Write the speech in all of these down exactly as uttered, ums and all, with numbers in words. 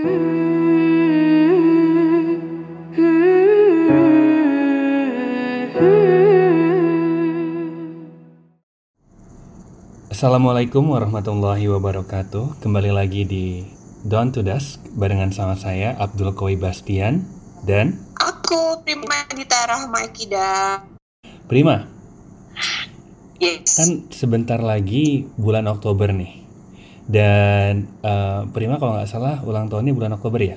Assalamualaikum warahmatullahi wabarakatuh. Kembali lagi di Dawn to Dusk barengan sama saya Abdul Qawi Bastian dan aku Prima Dita Rahmaikida. Prima, Yes. kan sebentar lagi bulan Oktober nih. Dan uh, Prima kalau nggak salah ulang tahunnya bulan Oktober ya?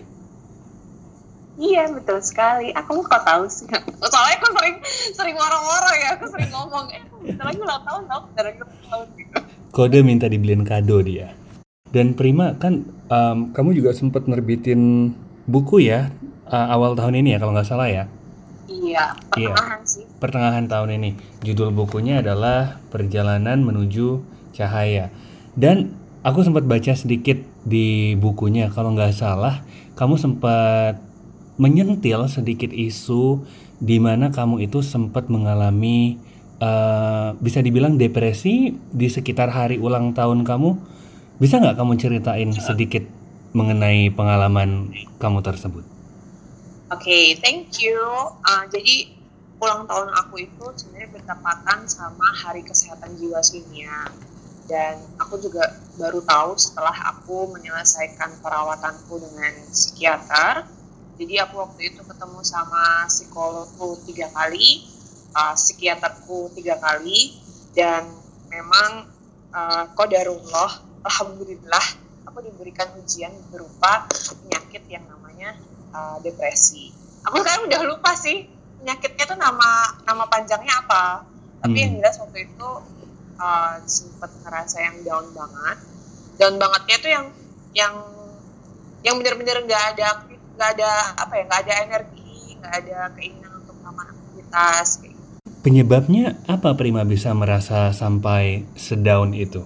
Iya betul sekali. Aku kok tahu sih. Soalnya aku sering sering waro-waro ya. Aku sering ngomong. Eh, bentar lagi ulang tahun tau. Bentar lagi ulang tahun gitu. Kode minta dibeliin kado dia. Dan Prima kan um, kamu juga sempat nerbitin buku ya uh, awal tahun ini ya kalau nggak salah ya? Iya. Pertengahan Iya. sih. Pertengahan tahun ini. Judul bukunya adalah Perjalanan Menuju Cahaya. Dan aku sempat baca sedikit di bukunya. Kalau nggak salah, kamu sempat menyentil sedikit isu di mana kamu itu sempat mengalami uh, bisa dibilang depresi di sekitar hari ulang tahun kamu. Bisa nggak kamu ceritain sedikit mengenai pengalaman kamu tersebut? Oke, okay, thank you. Uh, jadi ulang tahun aku itu sebenarnya bertepatan sama Hari Kesehatan Jiwa Sedunia. Dan aku juga baru tahu setelah aku menyelesaikan perawatanku dengan psikiater. Jadi aku waktu itu ketemu sama psikologku tiga kali, uh, psikiaterku tiga kali, dan memang uh, qadarullah, alhamdulillah, aku diberikan ujian berupa penyakit yang namanya uh, depresi. Aku sekarang udah lupa sih penyakitnya tuh nama nama panjangnya apa, tapi hmm. yang jelas waktu itu uh, sempat ngerasa yang down banget, down bangetnya tuh yang yang yang benar-benar nggak ada nggak ada apa ya nggak ada energi, nggak ada keinginan untuk melakukan aktivitas kayak gitu. Penyebabnya apa Prima bisa merasa sampai sedown itu?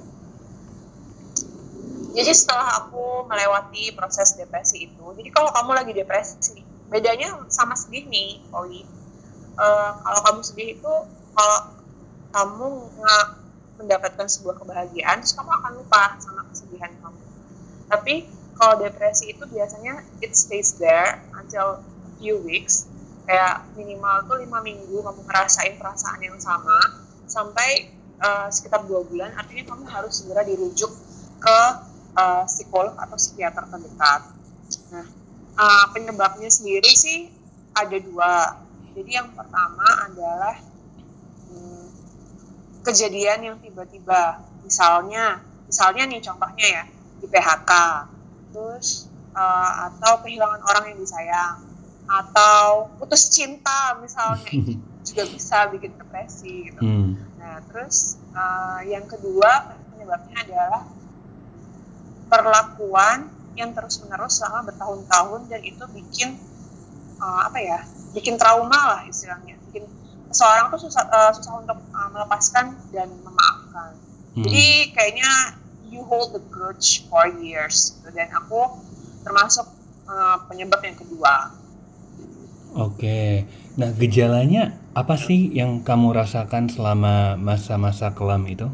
Jadi setelah aku melewati proses depresi itu, jadi kalau kamu lagi depresi, bedanya sama sedih nih, Oi. Uh, kalau kamu sedih itu, kalau kamu nggak mendapatkan sebuah kebahagiaan, terus kamu akan lupa sama kesedihan kamu. Tapi kalau depresi itu biasanya it stays there until a few weeks, kayak minimal tuh lima minggu kamu ngerasain perasaan yang sama sampai uh, sekitar dua bulan, artinya kamu harus segera dirujuk ke uh, psikolog atau psikiater terdekat. Nah, uh, penyebabnya sendiri sih ada dua. Jadi yang pertama adalah hmm, kejadian yang tiba-tiba, misalnya, misalnya nih contohnya ya di P H K. Terus uh, atau kehilangan orang yang disayang, atau putus cinta misalnya, itu juga bisa bikin depresi gitu. Hmm. Nah terus uh, yang kedua penyebabnya adalah perlakuan yang terus menerus selama bertahun-tahun, dan itu bikin uh, apa ya, bikin trauma lah istilahnya, bikin seseorang tuh susah uh, susah untuk uh, melepaskan dan memaafkan. Hmm. Jadi kayaknya you hold the grudge for years, dan aku termasuk uh, penyebab yang kedua. Oke, nah gejalanya apa sih yang kamu rasakan selama masa-masa kelam itu?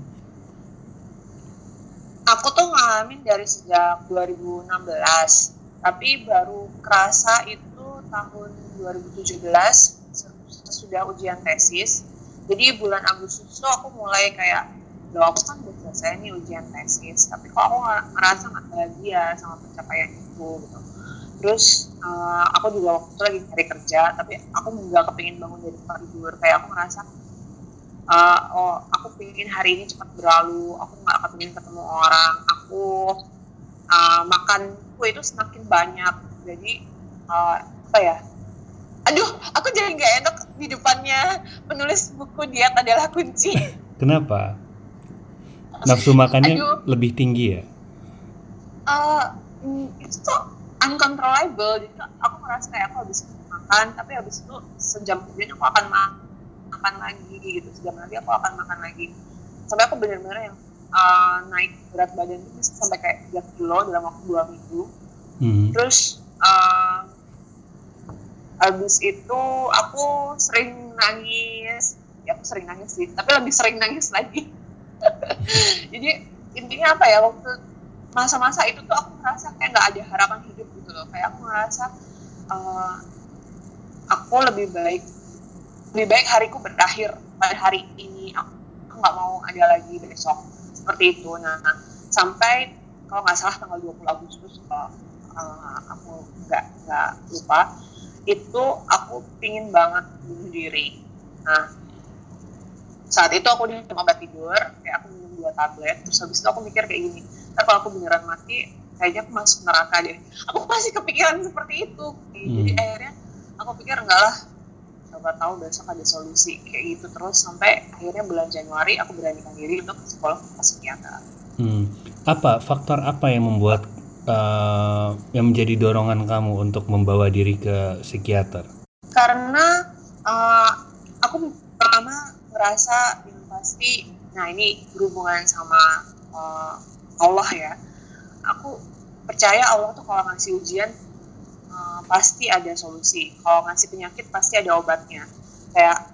Aku tuh ngalamin dari sejak dua ribu enam belas, tapi baru kerasa itu tahun dua ribu tujuh belas sesudah ujian tesis. Jadi bulan Agustus tuh aku mulai kayak, loh aku kan udah selesai nih ujian tesis, tapi kok aku ngerasa gak bahagia sama pencapaian itu gitu. Terus uh, aku juga waktu itu lagi cari kerja, tapi aku gak kepingin bangun dari tempat tidur. Kayak aku ngerasa uh, oh aku pengen hari ini cepat berlalu, aku gak kepingin ketemu orang, aku uh, makan kue itu semakin banyak. Jadi uh, apa ya, aduh aku jadi gak enak di depannya penulis buku Diet Adalah Kunci. Kenapa? Nafsu makannya Aduh. lebih tinggi ya? Uh, itu tuh uncontrollable. Jadi aku merasa kayak aku habis makan, tapi habis itu sejam kemudian aku akan ma- makan lagi gitu. Sejam lagi aku akan makan lagi. Sampai aku benar-benar yang uh, naik berat badan itu bisa sampai kayak tiga kilo dalam waktu dua minggu. Hmm. Terus uh, habis itu aku sering nangis. Ya aku sering nangis sih, tapi lebih sering nangis lagi. Jadi intinya apa ya, waktu masa-masa itu tuh aku merasa kayak nggak ada harapan hidup gitu. gitu loh. Kayak aku ngerasa uh, aku lebih baik lebih baik hariku berakhir pada hari ini, aku nggak mau ada lagi besok seperti itu. Nah, sampai kalau nggak salah tanggal dua puluh Agustus, kalau uh, aku nggak nggak lupa, itu aku pingin banget bunuh diri. Nah, saat itu aku minum obat tidur, kayak aku minum dua tablet, terus habis itu aku mikir kayak gini, ntar kalau aku beneran mati, kayaknya aku masuk neraka deh. Aku masih kepikiran seperti itu. Jadi Hmm. akhirnya aku pikir enggak lah, coba tahu besok ada solusi kayak gitu terus, sampai akhirnya bulan Januari aku beranikan diri untuk ke psikolog, ke psikiater. Hmm. Apa faktor apa yang membuat uh, yang menjadi dorongan kamu untuk membawa diri ke psikiater? Karena uh, aku pertama ngerasa yang pasti, nah ini berhubungan sama uh, Allah ya. Aku percaya Allah tuh kalau ngasih ujian uh, pasti ada solusi. Kalau ngasih penyakit pasti ada obatnya. Kayak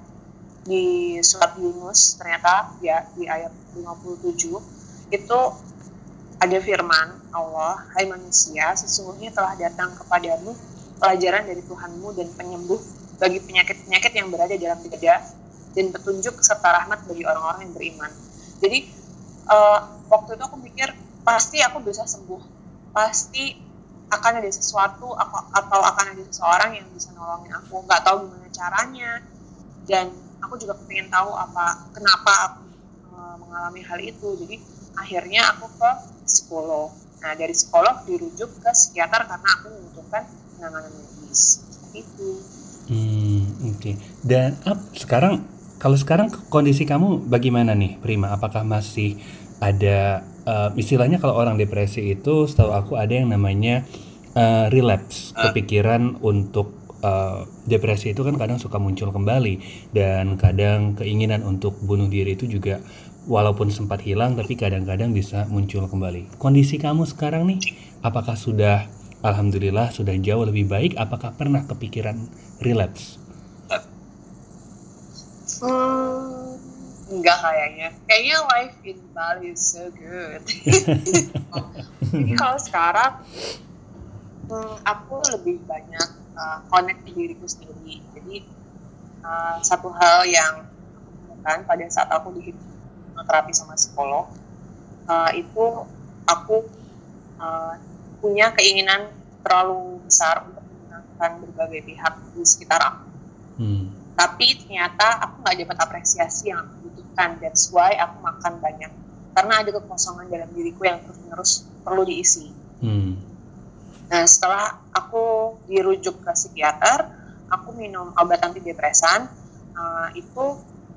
di surat Yunus ternyata ya di ayat lima puluh tujuh itu ada firman Allah, hai manusia, sesungguhnya telah datang kepadamu pelajaran dari Tuhanmu dan penyembuh bagi penyakit-penyakit yang berada dalam dada dan petunjuk serta rahmat bagi orang-orang yang beriman. Jadi uh, waktu itu aku mikir pasti aku bisa sembuh, pasti akan ada sesuatu aku, atau akan ada seseorang yang bisa nolongin aku. Nggak tahu gimana caranya, dan aku juga pengen tahu apa kenapa aku uh, mengalami hal itu. Jadi akhirnya aku ke psikolog. Nah, dari psikolog dirujuk ke psikiater karena aku membutuhkan penanganan medis. Itu. Hmm, oke. Okay. Dan ap, sekarang kalau sekarang kondisi kamu bagaimana nih, Prima? Apakah masih ada uh, istilahnya kalau orang depresi itu, setahu aku ada yang namanya uh, relapse, kepikiran untuk uh, depresi itu kan kadang suka muncul kembali, dan kadang keinginan untuk bunuh diri itu juga walaupun sempat hilang tapi kadang-kadang bisa muncul kembali. Kondisi kamu sekarang nih, apakah sudah alhamdulillah sudah jauh lebih baik? Apakah pernah kepikiran relapse? Hmm, enggak kayaknya. Kayaknya life in Bali is so good. Jadi kalau sekarang hmm, aku lebih banyak uh, connect diriku sendiri. Jadi uh, satu hal yang aku temukan pada saat aku di terapi sama psikolog uh, itu aku uh, punya keinginan terlalu besar untuk menyenangkan berbagai pihak di sekitar aku. Hmm. Tapi ternyata aku nggak dapat apresiasi yang aku butuhkan. That's why aku makan banyak, karena ada kekosongan dalam diriku yang terus-menerus perlu diisi. Hmm. Nah, setelah aku dirujuk ke psikiater, aku minum obat antidepresan, uh, itu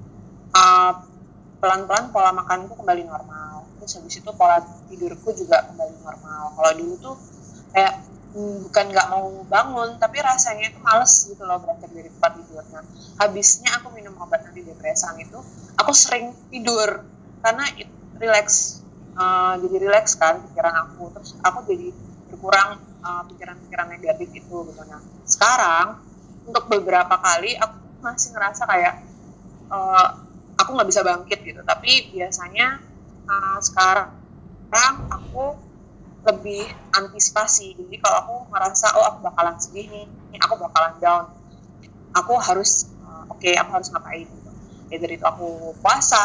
uh, pelan-pelan pola makanku kembali normal. Terus habis itu pola tidurku juga kembali normal. Kalau dulu tuh kayak hmm, bukan nggak mau bangun, tapi rasanya itu males gitu loh beranjak dari tempat tidur. Nah, habisnya aku minum obat antidepresan itu, aku sering tidur karena it relax, uh, jadi relax kan pikiran aku. Terus aku jadi berkurang uh, pikiran-pikiran negatif itu gitu. Nah, sekarang untuk beberapa kali aku masih ngerasa kayak uh, aku nggak bisa bangkit gitu, tapi biasanya uh, sekarang aku lebih antisipasi. Jadi kalau aku merasa oh aku bakalan sedih nih, aku bakalan down, aku harus uh, oke okay, aku harus ngapain gitu. Ya dari itu aku puasa,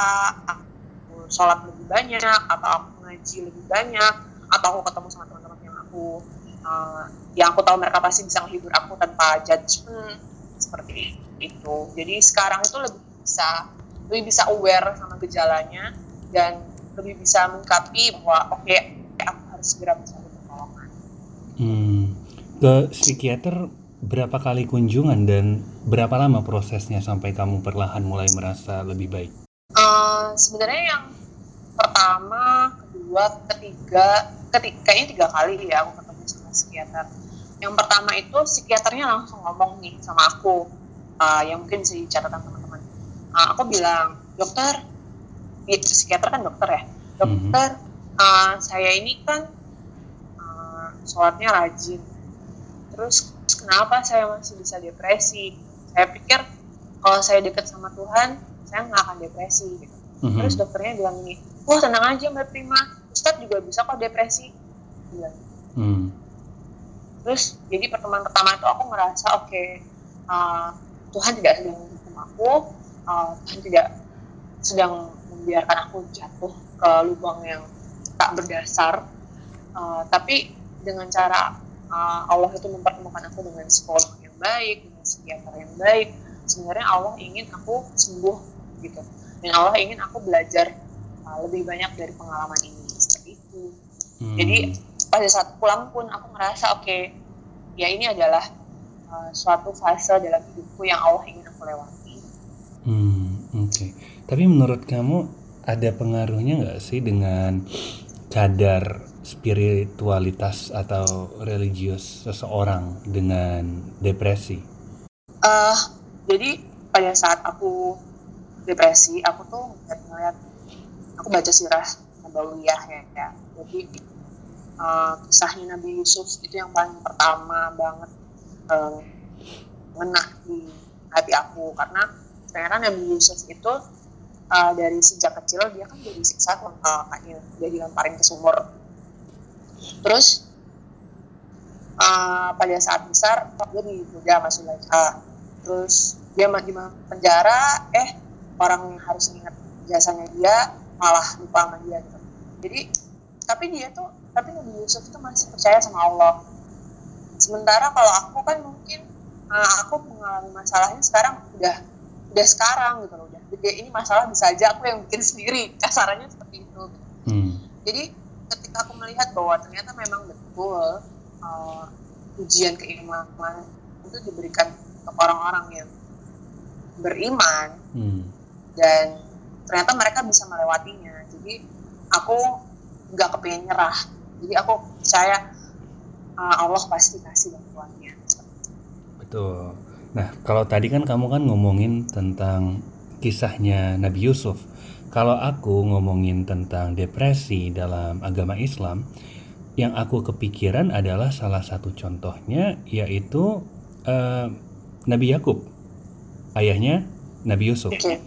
aku sholat lebih banyak, atau aku ngaji lebih banyak, atau aku ketemu sama teman-teman yang aku uh, yang aku tahu mereka pasti bisa menghibur aku tanpa judgement seperti itu. Jadi sekarang itu lebih bisa lebih bisa aware sama gejalanya dan lebih bisa mengkapi bahwa oke okay, aku harus segera mencari pertolongan. Hmm. Ke psikiater berapa kali kunjungan dan berapa lama prosesnya sampai kamu perlahan mulai merasa lebih baik? Uh, sebenarnya yang pertama, kedua, ketiga, ketiga kayaknya tiga kali ya aku ketemu sama psikiater. Yang pertama itu psikiaternya langsung ngomong nih sama aku, uh, yang mungkin bisa catatan teman-teman. Uh, aku bilang, dokter, ya, psikiater kan dokter ya, dokter, mm-hmm. uh, saya ini kan uh, sholatnya rajin, terus kenapa saya masih bisa depresi? Saya pikir kalau saya dekat sama Tuhan, saya nggak akan depresi. Gitu. Mm-hmm. Terus dokternya bilang gini, wah tenang aja Mbak Prima, Ustadz juga bisa kok depresi. Bilang. Mm. Terus jadi pertemuan pertama itu aku ngerasa oke, okay, uh, Tuhan tidak sedang menghukum aku, uh, Tuhan tidak sedang membiarkan aku jatuh ke lubang yang tak berdasar, uh, tapi dengan cara uh, Allah itu mempertemukan aku dengan psikolog yang baik, dengan psikiater yang baik. Sebenarnya Allah ingin aku sembuh gitu, dan Allah ingin aku belajar uh, lebih banyak dari pengalaman ini seperti itu. Hmm. Jadi pada saat pulang pun aku ngerasa oke, okay, ya ini adalah uh, suatu fase dalam hidupku yang Allah ingin aku lewati. Hmm, oke. Okay. Tapi menurut kamu ada pengaruhnya nggak sih dengan kadar spiritualitas atau religius seseorang dengan depresi? Uh, jadi pada saat aku depresi, aku tuh ngeliat, aku baca sirah Nabawiyah ya, ya. Jadi uh, kisahnya Nabi Yusuf itu yang paling pertama banget uh, ngena di hati aku, karena ternyata Nabi Yusuf itu uh, dari sejak kecil dia kan jadi siksa sama kakaknya, dia dilemparin ke sumur. Terus uh, pada saat besar dia digoda sama Zulaikha. Terus dia di penjara, eh orang yang harus ingat jasanya dia malah lupa sama dia gitu. Jadi tapi dia tuh, tapi Nabi Yusuf itu masih percaya sama Allah. Sementara kalau aku kan mungkin uh, aku mengalami masalahnya sekarang udah udah sekarang gitu loh, udah gede, ini masalah bisa aja aku yang bikin sendiri, kasarannya seperti itu. Hmm. Jadi ketika aku melihat bahwa ternyata memang betul uh, ujian keimanan itu diberikan untuk orang-orang yang beriman, hmm. dan ternyata mereka bisa melewatinya. Jadi aku nggak kepengen nyerah, jadi aku percaya uh, Allah pasti kasih bantuannya. Betul. Nah, kalau tadi kan kamu kan ngomongin tentang kisahnya Nabi Yusuf. Kalau aku ngomongin tentang depresi dalam agama Islam, yang aku kepikiran adalah salah satu contohnya yaitu uh, Nabi Yakub, ayahnya Nabi Yusuf. Okay.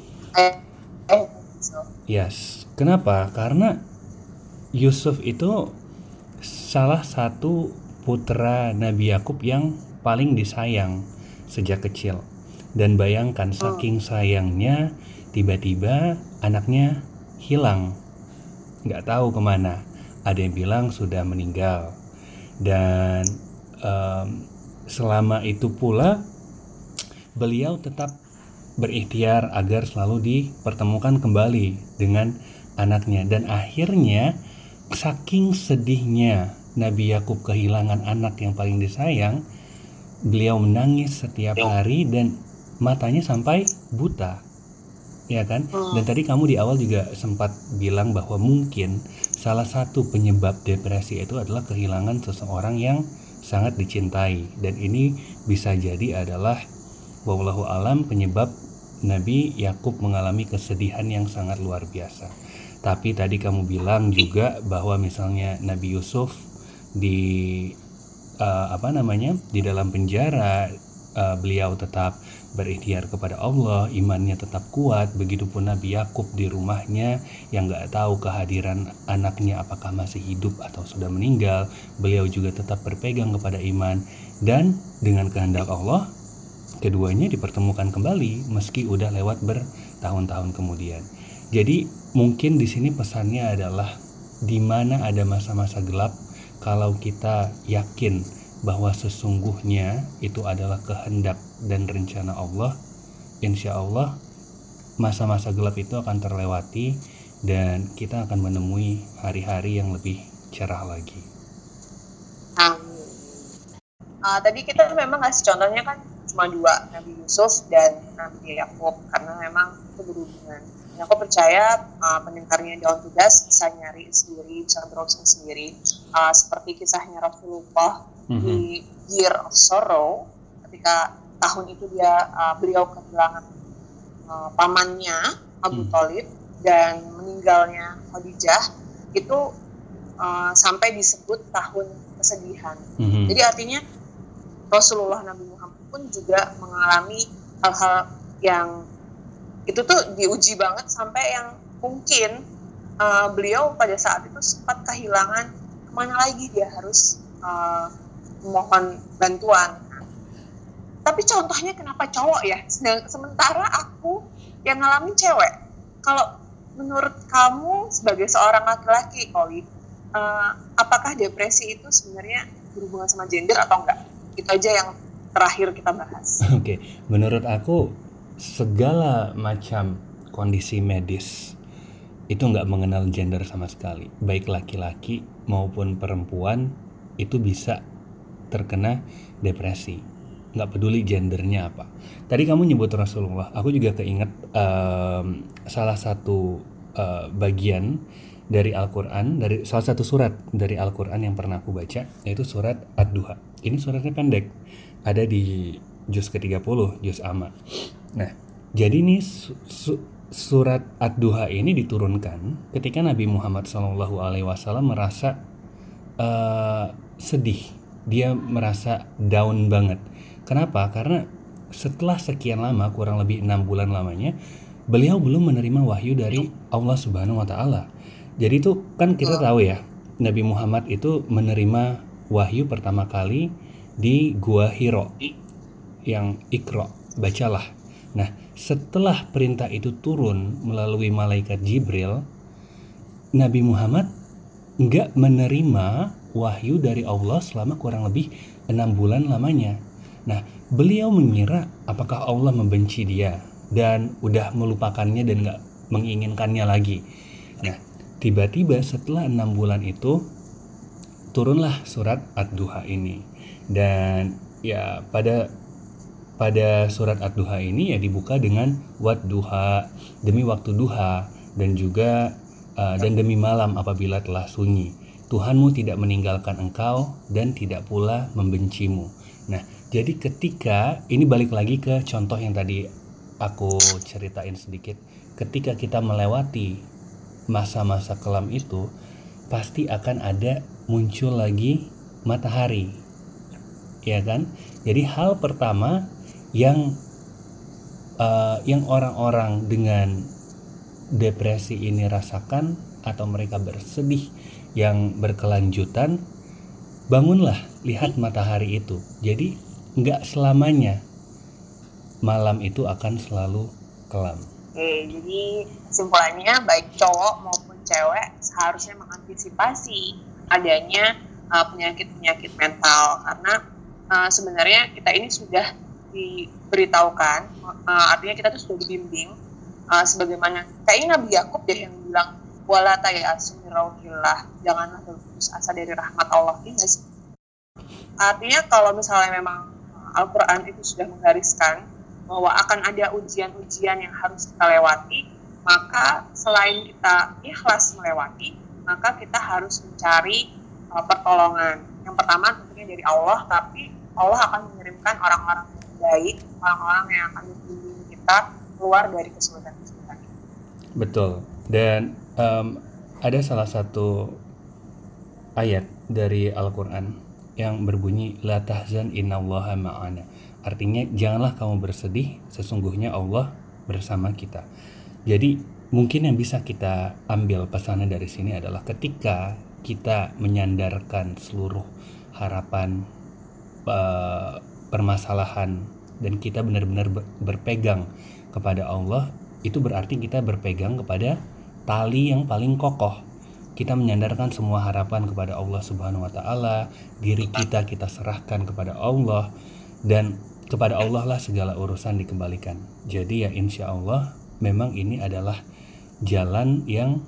Yes. Kenapa? Karena Yusuf itu salah satu putra Nabi Yakub yang paling disayang sejak kecil. Dan bayangkan saking sayangnya, tiba-tiba anaknya hilang, nggak tahu kemana. Ada yang bilang sudah meninggal. Dan um, selama itu pula beliau tetap berikhtiar agar selalu dipertemukan kembali dengan anaknya. Dan akhirnya saking sedihnya Nabi Yakub kehilangan anak yang paling disayang, beliau menangis setiap hari dan matanya sampai buta, ya kan? Dan tadi kamu di awal juga sempat bilang bahwa mungkin salah satu penyebab depresi itu adalah kehilangan seseorang yang sangat dicintai, dan ini bisa jadi adalah wallahu alam penyebab Nabi Yakub mengalami kesedihan yang sangat luar biasa. Tapi tadi kamu bilang juga bahwa misalnya Nabi Yusuf di uh, apa namanya di dalam penjara, uh, beliau tetap berikhtiar kepada Allah, imannya tetap kuat. Begitupun Nabi Yakub di rumahnya yang nggak tahu kehadiran anaknya apakah masih hidup atau sudah meninggal, beliau juga tetap berpegang kepada iman, dan dengan kehendak Allah keduanya dipertemukan kembali meski udah lewat bertahun-tahun kemudian. Jadi mungkin di sini pesannya adalah di mana ada masa-masa gelap, kalau kita yakin bahwa sesungguhnya itu adalah kehendak dan rencana Allah, insya Allah masa-masa gelap itu akan terlewati dan kita akan menemui hari-hari yang lebih cerah lagi. Amin. Uh, tadi kita memang ngasih contohnya kan cuma dua, Nabi Yusuf dan Nabi Yakub, karena memang itu berhubungan. Dan aku percaya uh, pendengarnya Daun Tugas bisa nyari sendiri, bisa browsing sendiri, uh, seperti kisahnya Rasulullah mm-hmm. di Year of Sorrow, ketika tahun itu dia uh, beliau kehilangan uh, pamannya Abu Thalib mm. dan meninggalnya Khadijah, itu uh, sampai disebut tahun kesedihan. Mm-hmm. Jadi artinya Rasulullah Nabi Muhammad pun juga mengalami hal-hal yang itu tuh diuji banget, sampai yang mungkin uh, beliau pada saat itu sempat kehilangan kemana lagi dia harus uh, mohon bantuan. Tapi contohnya kenapa cowok ya? Sementara aku yang ngalamin cewek. Kalau menurut kamu sebagai seorang laki-laki, Owi, uh, apakah depresi itu sebenarnya berhubungan sama gender atau enggak? Itu aja yang terakhir kita bahas. Oke, okay. Menurut aku segala macam kondisi medis itu nggak mengenal gender sama sekali. Baik laki-laki maupun perempuan itu bisa terkena depresi. Nggak peduli gendernya apa. Tadi kamu nyebut Rasulullah, aku juga keinget um, salah satu uh, bagian dari Al-Quran, dari salah satu surat dari Al-Quran yang pernah aku baca, yaitu surat Ad-Duha. Ini suratnya pendek, ada di juz ke tiga puluh, juz amma. Nah, jadi nih su- su- surat Ad-Duha ini diturunkan ketika Nabi Muhammad shallallahu alaihi wasallam merasa uh, sedih, dia merasa down banget. Kenapa? Karena setelah sekian lama, kurang lebih enam bulan lamanya, beliau belum menerima wahyu dari Allah Subhanahu wa Ta'ala. Jadi itu kan kita tahu ya, Nabi Muhammad itu menerima wahyu pertama kali di Gua Hiro, yang Iqra, bacalah. Nah, setelah perintah itu turun melalui malaikat Jibril, Nabi Muhammad nggak menerima wahyu dari Allah selama kurang lebih enam bulan lamanya. Nah, beliau mengira apakah Allah membenci dia dan udah melupakannya dan gak menginginkannya lagi. Nah, tiba-tiba setelah enam bulan itu turunlah surat Ad-Duha ini. Dan ya pada pada surat Ad-Duha ini ya dibuka dengan Wad-Duha, demi waktu duha, dan juga uh, dan demi malam apabila telah sunyi. Tuhanmu tidak meninggalkan engkau dan tidak pula membencimu. Nah, jadi ketika, ini balik lagi ke contoh yang tadi aku ceritain sedikit. Ketika kita melewati masa-masa kelam itu, pasti akan ada muncul lagi matahari. Ya kan? Jadi hal pertama yang uh, yang orang-orang dengan depresi ini rasakan atau mereka bersedih yang berkelanjutan, bangunlah, lihat matahari itu. Jadi nggak selamanya malam itu akan selalu kelam. Oke, jadi kesimpulannya baik cowok maupun cewek seharusnya mengantisipasi adanya uh, penyakit-penyakit mental, karena uh, sebenarnya kita ini sudah diberitahukan, uh, artinya kita tuh sudah dibimbing, uh, sebagaimana kayaknya Nabi Yakub deh yang bilang wala ta'yasu min rauhillah, janganlah berputus asa dari rahmat Allah. Ini sih. Artinya kalau misalnya memang Al-Quran itu sudah menggariskan bahwa akan ada ujian-ujian yang harus kita lewati, maka selain kita ikhlas melewati, maka kita harus mencari uh, pertolongan. Yang pertama tentunya dari Allah, tapi Allah akan mengirimkan orang-orang yang baik, orang-orang yang akan membimbing kita keluar dari kesulitan-kesulitan. Betul. Dan um, ada salah satu ayat dari Al-Quran yang berbunyi la tahzan innallaha ma'ana. Artinya janganlah kamu bersedih, sesungguhnya Allah bersama kita. Jadi mungkin yang bisa kita ambil pesannya dari sini adalah ketika kita menyandarkan seluruh harapan, uh, permasalahan, dan kita benar-benar berpegang kepada Allah, itu berarti kita berpegang kepada tali yang paling kokoh. Kita menyandarkan semua harapan kepada Allah Subhanahu wa Ta'ala, diri kita kita serahkan kepada Allah, dan kepada Allah lah segala urusan dikembalikan. Jadi ya insya Allah memang ini adalah jalan yang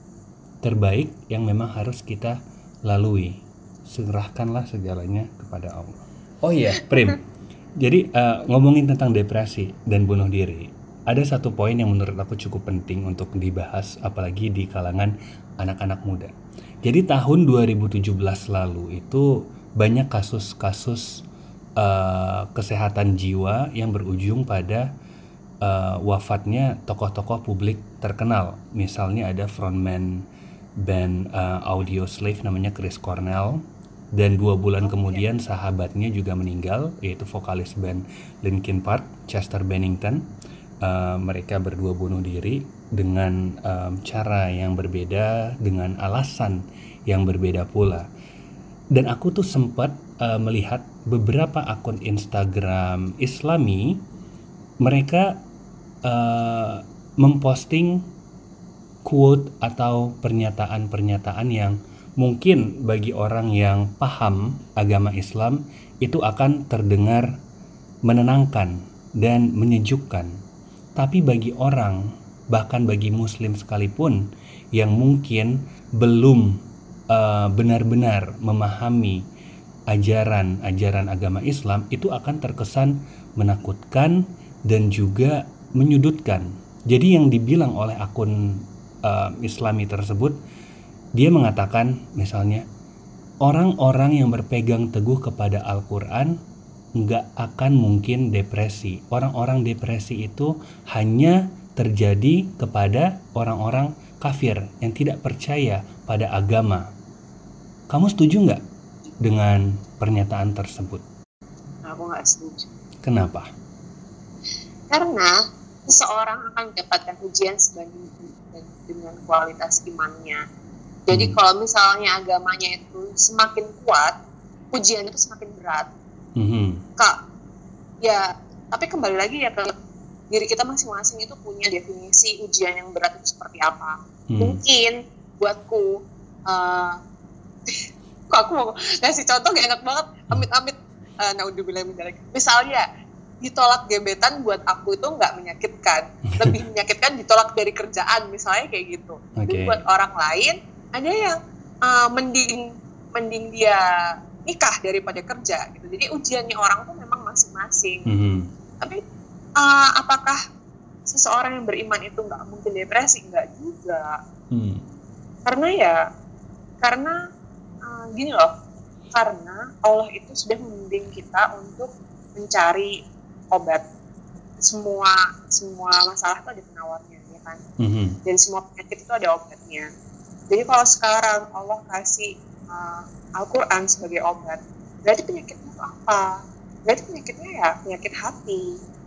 terbaik yang memang harus kita lalui. Serahkanlah segalanya kepada Allah. Oh iya, Prim. Jadi uh, ngomongin tentang depresi dan bunuh diri, ada satu poin yang menurut aku cukup penting untuk dibahas, apalagi di kalangan anak-anak muda. Jadi tahun dua ribu tujuh belas lalu itu banyak kasus-kasus uh, kesehatan jiwa yang berujung pada uh, wafatnya tokoh-tokoh publik terkenal. Misalnya ada frontman band uh, Audioslave namanya Chris Cornell, dan dua bulan kemudian sahabatnya juga meninggal, yaitu vokalis band Linkin Park, Chester Bennington. Uh, mereka berdua bunuh diri dengan um, cara yang berbeda, dengan alasan yang berbeda pula. Dan aku tuh sempat uh, melihat beberapa akun Instagram Islami, mereka uh, memposting quote atau pernyataan-pernyataan yang mungkin bagi orang yang paham agama Islam itu akan terdengar menenangkan dan menyejukkan. Tapi bagi orang, bahkan bagi muslim sekalipun yang mungkin belum uh, benar-benar memahami ajaran-ajaran agama Islam, itu akan terkesan menakutkan dan juga menyudutkan. Jadi yang dibilang oleh akun uh, Islami tersebut, dia mengatakan misalnya, orang-orang yang berpegang teguh kepada Al-Quran nggak akan mungkin depresi. Orang-orang depresi itu hanya terjadi kepada orang-orang kafir yang tidak percaya pada agama. Kamu setuju nggak dengan pernyataan tersebut? Aku nggak setuju. Kenapa? Karena seseorang akan mendapatkan ujian sebanding dengan kualitas imannya. Jadi hmm. kalau misalnya agamanya itu semakin kuat, ujian itu semakin berat. Hmm. Kak, ya, tapi kembali lagi ya ke diri kita masing-masing itu punya definisi ujian yang berat itu seperti apa. Hmm. Mungkin buatku, uh, kok aku mau ngasih contoh gak enak banget, amit-amit, uh, naudzubillah min dzalik. Misalnya, ditolak gebetan buat aku itu nggak menyakitkan, lebih menyakitkan ditolak dari kerjaan misalnya kayak gitu. Okay. Tapi buat orang lain ada yang uh, mending mending dia nikah daripada kerja gitu. Jadi ujiannya orang tuh memang masing-masing. Mm-hmm. Tapi uh, apakah seseorang yang beriman itu nggak mungkin depresi? Nggak juga. Mm. Karena ya karena uh, gini loh, karena Allah itu sudah membimbing kita untuk mencari obat. Semua semua masalah itu ada penawarnya, ya kan? Mm-hmm. Dan semua penyakit itu ada obatnya. Jadi kalau sekarang Allah kasih uh, Al-Quran sebagai obat, berarti penyakitnya itu apa? Berarti penyakitnya ya penyakit hati.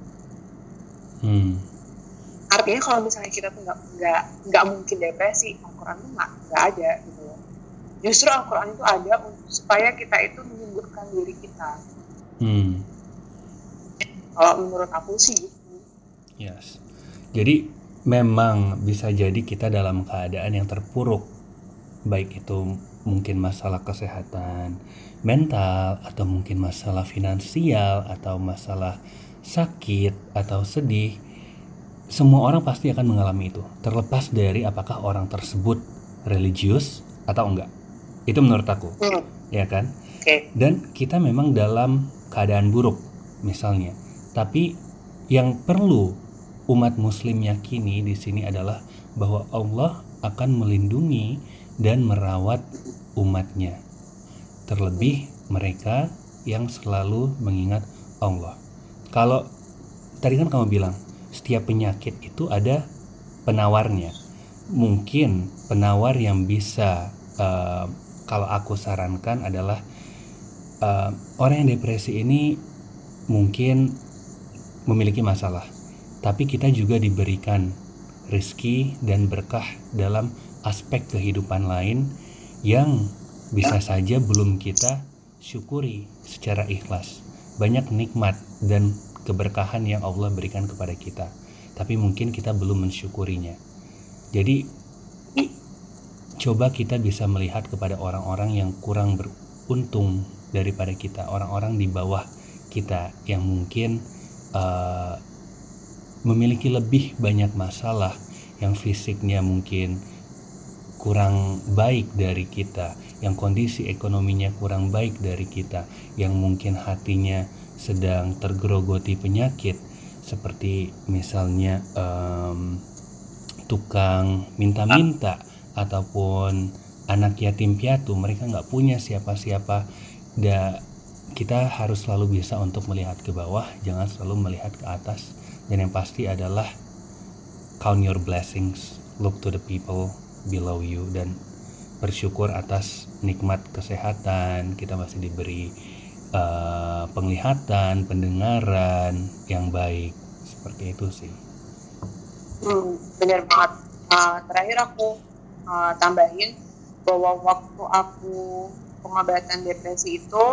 Hmm. Artinya kalau misalnya kita tuh nggak nggak nggak mungkin depresi, Al-Quran tuh nggak nggak ada gitu loh. Justru Al-Quran itu ada untuk supaya kita itu menyembuhkan diri kita. Hmm. Kalau menurut aku sih. Yes. Jadi memang bisa jadi kita dalam keadaan yang terpuruk, baik itu mungkin masalah kesehatan mental, atau mungkin masalah finansial, atau masalah sakit, atau sedih. Semua orang pasti akan mengalami itu, terlepas dari apakah orang tersebut religius atau enggak. Itu menurut aku, hmm. ya kan? Okay. Dan kita memang dalam keadaan buruk misalnya, tapi yang perlu umat muslim yakini di sini adalah bahwa Allah akan melindungi dan merawat umatnya. Terlebih mereka yang selalu mengingat Allah. Kalau tadi kan kamu bilang setiap penyakit itu ada penawarnya. Mungkin penawar yang bisa uh, kalau aku sarankan adalah uh, orang yang depresi ini mungkin memiliki masalah, tapi kita juga diberikan rezeki dan berkah dalam aspek kehidupan lain yang bisa saja belum kita syukuri secara ikhlas. Banyak nikmat dan keberkahan yang Allah berikan kepada kita, tapi mungkin kita belum mensyukurinya. Jadi coba kita bisa melihat kepada orang-orang yang kurang beruntung daripada kita, orang-orang di bawah kita yang mungkin uh, memiliki lebih banyak masalah, yang fisiknya mungkin kurang baik dari kita, yang kondisi ekonominya kurang baik dari kita, yang mungkin hatinya sedang tergerogoti penyakit, seperti misalnya um, tukang minta-minta, ataupun anak yatim piatu, mereka nggak punya siapa-siapa. Da, kita harus selalu bisa untuk melihat ke bawah, jangan selalu melihat ke atas. Dan yang pasti adalah count your blessings, look to the people below you, dan bersyukur atas nikmat kesehatan. Kita masih diberi uh, penglihatan, pendengaran yang baik, seperti itu sih. Hmm, benar banget. Uh, terakhir aku uh, tambahin bahwa waktu aku pengobatan depresi itu, psikolog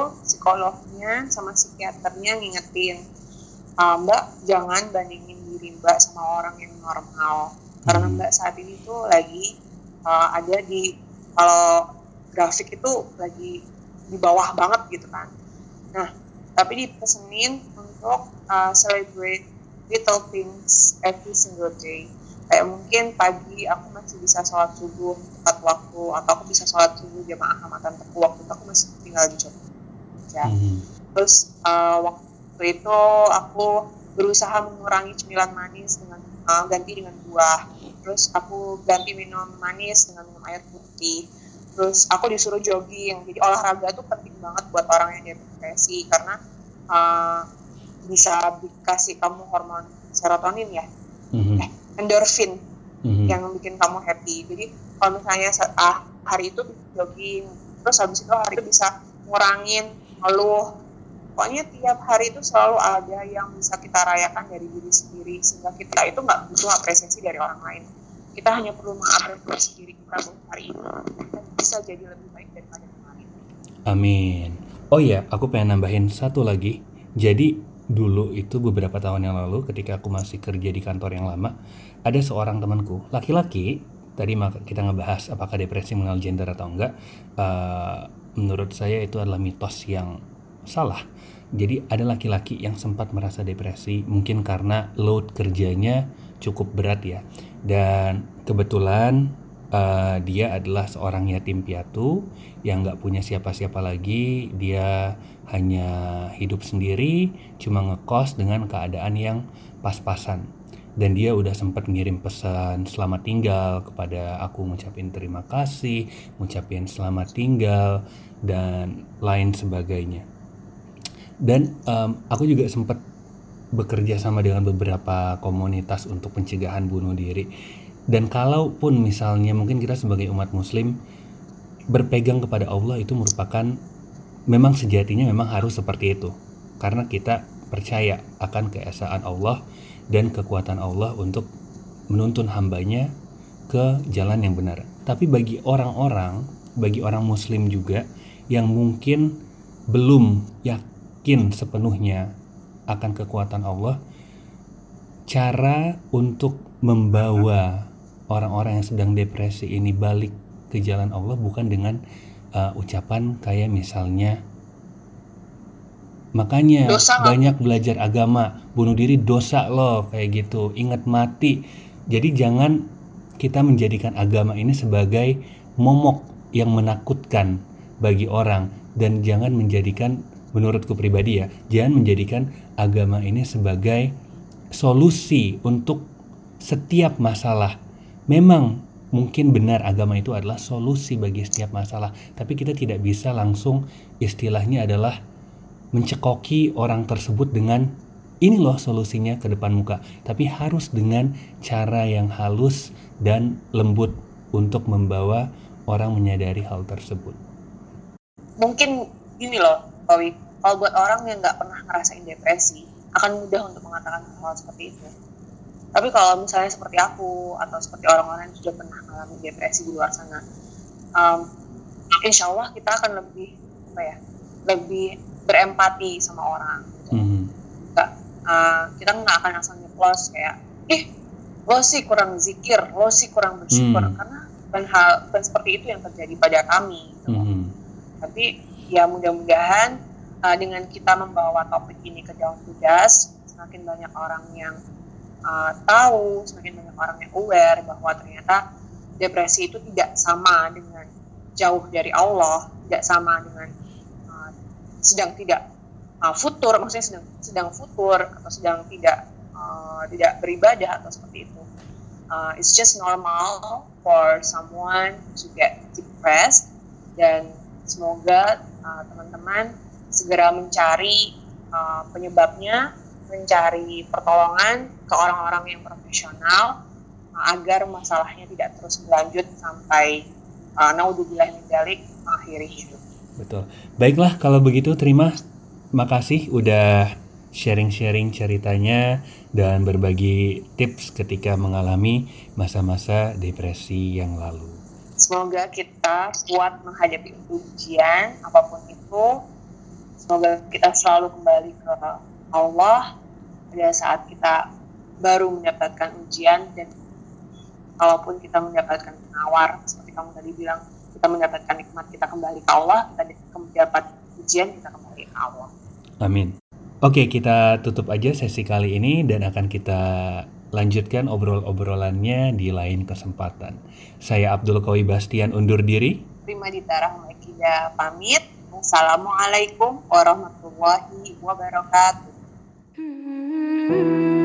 psikolognya sama psikiaternya ngingetin, "Ah, Mbak jangan bandingin diri Mbak sama orang yang normal, karena Hmm. Mbak saat ini tuh lagi uh, ada di, kalau grafik itu lagi di bawah banget gitu kan." Nah, tapi dipesenin untuk uh, celebrate little things every single day. Kayak mungkin pagi aku masih bisa sholat subuh tepat waktu, atau aku bisa sholat subuh jamaah sama tanteku waktu itu aku masih tinggal di Jogja. Hmm. Terus uh, waktu itu aku berusaha mengurangi cemilan manis dengan uh, ganti dengan buah. Terus aku ganti minum manis dengan minum air putih. Terus aku disuruh jogging. Jadi olahraga tuh penting banget buat orang yang depresi, karena uh, bisa kasih kamu hormon serotonin ya, Hmm. eh, endorfin Hmm. yang bikin kamu happy. Jadi kalau misalnya ah, hari itu jogging, terus habis itu hari itu bisa ngurangin ngeluh. Pokoknya tiap hari itu selalu ada yang bisa kita rayakan dari diri sendiri, sehingga kita itu nggak butuh apresiasi dari orang lain. Kita hanya perlu mengapresiasi diri kita bahwa hari ini kita bisa jadi lebih baik daripada kemarin. Amin. Oh iya, aku pengen nambahin satu lagi. Jadi dulu itu beberapa tahun yang lalu ketika aku masih kerja di kantor yang lama, ada seorang temanku, laki-laki. Tadi mak- kita ngebahas apakah depresi mengenal gender atau enggak. Eh, menurut saya itu adalah mitos yang salah. Jadi ada laki-laki yang sempat merasa depresi, mungkin karena load kerjanya cukup berat ya. Dan kebetulan eh, dia adalah seorang yatim piatu yang nggak punya siapa-siapa lagi. Dia hanya hidup sendiri, cuma ngekos dengan keadaan yang pas-pasan. Dan dia udah sempat ngirim pesan selamat tinggal kepada aku, ngucapin terima kasih, ngucapin selamat tinggal, dan lain sebagainya. Dan em, aku juga sempat bekerja sama dengan beberapa komunitas untuk pencegahan bunuh diri. Dan kalaupun misalnya mungkin kita sebagai umat muslim berpegang kepada Allah, itu merupakan, memang sejatinya memang harus seperti itu. Karena kita percaya akan keesaan Allah dan kekuatan Allah untuk menuntun hambanya ke jalan yang benar. Tapi bagi orang-orang, bagi orang muslim juga yang mungkin belum yakin sepenuhnya akan kekuatan Allah, cara untuk membawa orang-orang yang sedang depresi ini balik ke jalan Allah bukan dengan uh, ucapan kayak misalnya, makanya Dosa nggak? banyak belajar agama, bunuh diri dosa loh, kayak gitu, ingat mati. Jadi jangan kita menjadikan agama ini sebagai momok yang menakutkan bagi orang, dan jangan menjadikan, menurutku pribadi ya, jangan menjadikan agama ini sebagai solusi untuk setiap masalah. Memang mungkin benar agama itu adalah solusi bagi setiap masalah, tapi kita tidak bisa langsung istilahnya adalah mencekoki orang tersebut dengan ini loh solusinya ke depan muka, tapi harus dengan cara yang halus dan lembut untuk membawa orang menyadari hal tersebut. Mungkin gini loh, Pawi, kalau buat orang yang nggak pernah ngerasain depresi, akan mudah untuk mengatakan hal seperti itu. Tapi kalau misalnya seperti aku, atau seperti orang-orang yang sudah pernah mengalami depresi di luar sana, um, insya Allah kita akan lebih, apa ya, lebih berempati sama orang. Gitu. Mm-hmm. Nggak, uh, kita nggak akan langsung nyeplos kayak, ih, lo sih kurang zikir, lo sih kurang bersyukur, Mm. karena bukan hal, bukan seperti itu yang terjadi pada kami. Gitu. Mm-hmm. Tapi ya mudah-mudahan uh, dengan kita membawa topik ini ke daun tudas, semakin banyak orang yang uh, tahu, semakin banyak orang yang aware bahwa ternyata depresi itu tidak sama dengan jauh dari Allah, tidak sama dengan uh, sedang tidak uh, futur, maksudnya sedang sedang futur atau sedang tidak uh, tidak beribadah atau seperti itu. Uh, it's just normal for someone to get depressed, dan semoga uh, teman-teman segera mencari uh, penyebabnya, mencari pertolongan ke orang-orang yang profesional uh, agar masalahnya tidak terus berlanjut sampai uh, naudzubillah min dzalik mengakhiri hidup. Betul. Baiklah kalau begitu, terima makasih udah sharing-sharing ceritanya dan berbagi tips ketika mengalami masa-masa depresi yang lalu. Semoga kita kuat menghadapi ujian apapun itu. Semoga kita selalu kembali ke Allah pada saat kita baru mendapatkan ujian, dan kalaupun kita mendapatkan penawar, seperti kamu tadi bilang, kita mendapatkan nikmat, kita kembali ke Allah, kita mendapat ujian, kita kembali ke Allah. Amin. Oke, kita tutup aja sesi kali ini dan akan kita lanjutkan obrol-obrolannya di lain kesempatan. Saya Abdul Qawi Bastian undur diri. Prima Dita Rahmaikida pamit. Wassalamualaikum warahmatullahi wabarakatuh.